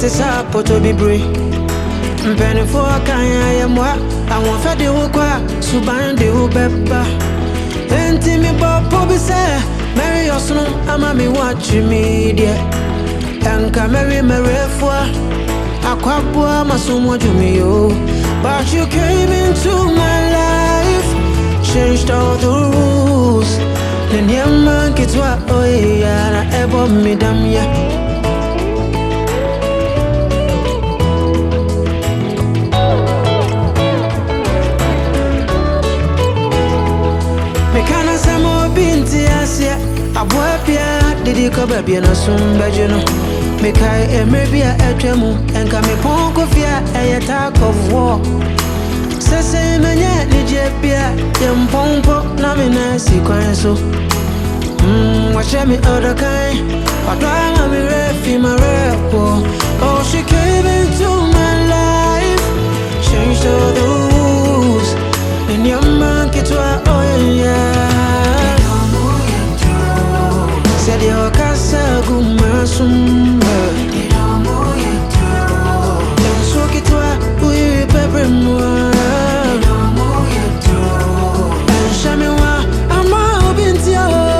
is a poto be brave. Penny for a kind I am what I want for the Uqua, Suban de Ubeba. And Timmy Bob Bobby say, Mary Osno, I'm a me watching me, dear. And Camry Marefua, Aquabua, Masumo Jumio. But you came into my life, changed all the rules. Then your man gets what, oh yeah, I ever made them, yeah. Abuapia did you cover being a soon bajano? Make I a maybe a tremu and come a ponko fia a attack of war. Sese mania Nijepia, Yam Pompo, Namina sequence. Watch me other kind, but I'm a refi my repo. Oh, she came into my life, changed all the rules. And your monkey to a oh yeah. Said your casa gumasum. And so it was we pepper more. And Shamiwa, I'm all been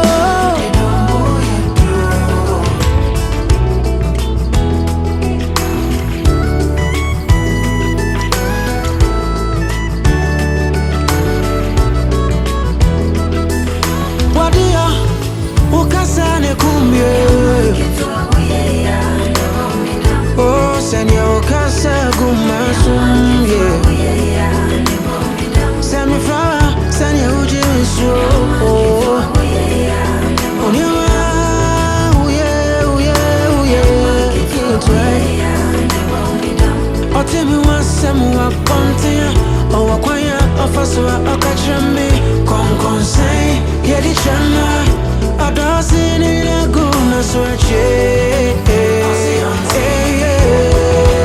oh, Senor Casa Gumasum, yeah. Send me flower, send you James. Oh, yeah. Oh, tell me once, some more content. Oh, acquire, offer so I'll catch me. Con say, yeah, the channel. I don't see any good, so I